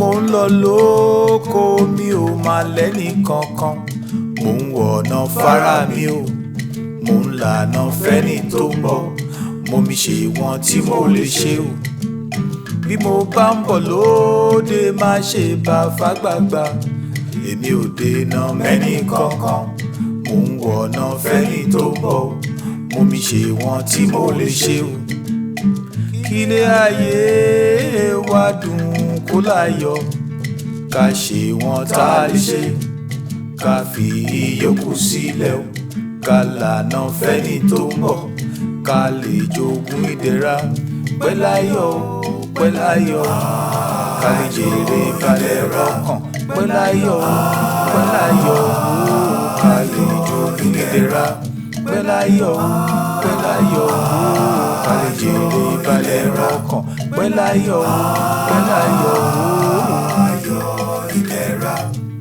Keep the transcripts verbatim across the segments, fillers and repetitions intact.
mo ń lọ lóko mi ò máa lẹ́nì kankan, mo ń wọ̀nà fara mi o, mo ń lànà fẹ́ni tó ń bọ̀, mo mi ṣe wọn tí mo lè ṣe o. Bí mo bá ń bọ̀ lóde má ṣe bá fàgbàgbà, èmi ò dènà mẹ́nì kankan, mo ń wọ̀nà fẹ́ni tó ń bọ̀, mo mi ṣe wọn tí mo lè ṣe o. Kílé ayé wa dùn kó láyọ̀, ká ṣe wọn tá a lè ṣe, ká fi ìyókù sílẹ̀ o, ká lànà fẹ́ni tó ń bọ̀, ká lè jogún ìdẹ̀ra pẹ́láyọ̀ pẹ́láyọ̀, ká lè jèrè balẹ̀ rọ́kàn pẹ́láyọ̀ pẹ́láyọ̀, ká lè jogún ìdẹ̀ra pẹ́láyọ̀ pẹ́láyọ̀, ká lè jèrè balẹ̀ rọ́kàn pẹ́láyọ̀ pẹ́láyọ̀. Ayọ̀ ìdẹ̀ra,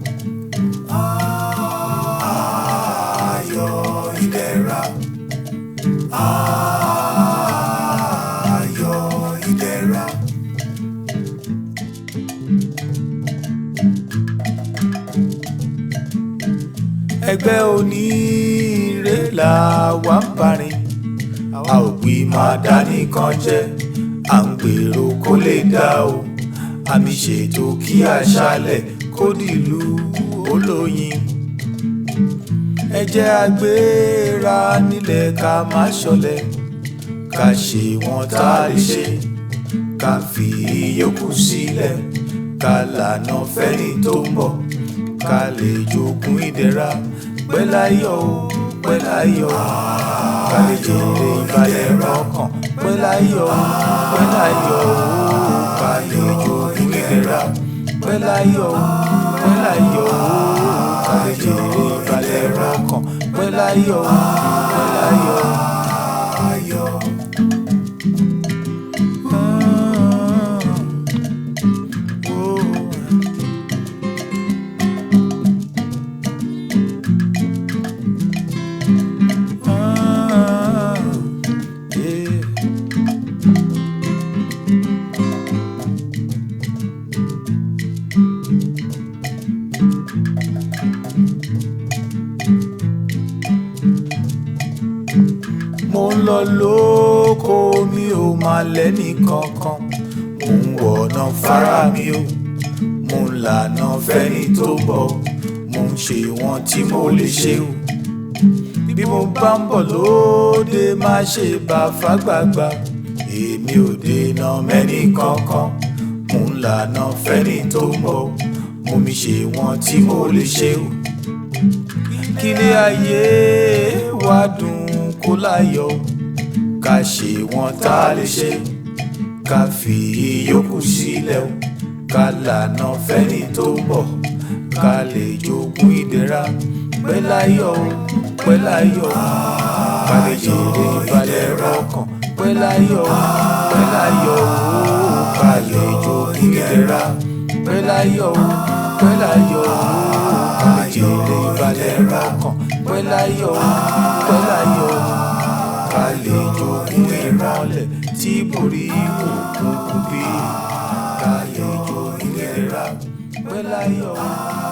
ayọ̀ ìdẹ̀ra, ayọ̀ ìdẹ̀ra. Ẹgbẹ́ oníire là wá ń parin, a ò gbì máa dánìkan jẹ́, à ń gbèrò kó lè dá o, àmì ṣètò kí àṣálẹ̀ kó dìlú olóyin. Ẹ jẹ́ a gbéra nílẹ̀ ká má ṣọ̀lẹ, ká ṣe wọn tá a lè ṣe, ká fi ìyókù sílẹ̀, ká lànà fẹ́ni tó ń bọ̀, ká lè jogún ìdẹ̀ra pẹ́láyọ̀ pẹ́láyọ̀, ká lè jèrè ìbàlẹ̀ rọ́kàn pẹ́láyọ̀ pẹ́láyọ̀, ká lè jogún ìdẹ̀ra pẹ́láyọ̀ pẹ́láyọ̀, ká lè jèrè ìbàlẹ̀ rọ́kàn pẹ́láyọ̀ pẹ́láyọ̀. Ayọ̀. Mo ń lọ lóko mi ò máa lẹ́nì kankan, mo ń wọ̀nà fara mi o, mo ń lànà fẹ́ni tó ń bọ̀, mo ń ṣe wọn tí mo lè ṣe o. Bí mo bá ń bọ̀ lóde má ṣe bá fàgbàgbà, èmi ò dènà mẹ́nì kankan, mo ń lànà fẹ́ni tó ń bọ̀, mo mi ṣe wọn tí mo lè ṣe o. Kílé ayé wa dùn kó láyọ̀, ká ṣe wọn tá a lè ṣe, ká fi ìyókù sílẹ̀ o, ká lànà fẹ́ni tó ń bọ̀, ká lè jogún ìdẹ̀ra pẹ́láyọ̀ pẹ́láyọ̀, ká lè jèrè ìbàlẹ̀ rọ́kàn pẹ́láyọ̀ pẹ́láyọ̀, ká lè jogún ìdẹ̀ra pẹ́láyọ̀ pẹ́láyọ̀, ká lè jèrè ìbàlẹ̀ rọ́kàn pẹ́láyọ̀ pẹ́láyọ̀, ká lè jogún ìmọ́lẹ̀ tí borí òkùnkùn bí, ká lè jogún ìdẹ̀ra pẹ́láyọ̀.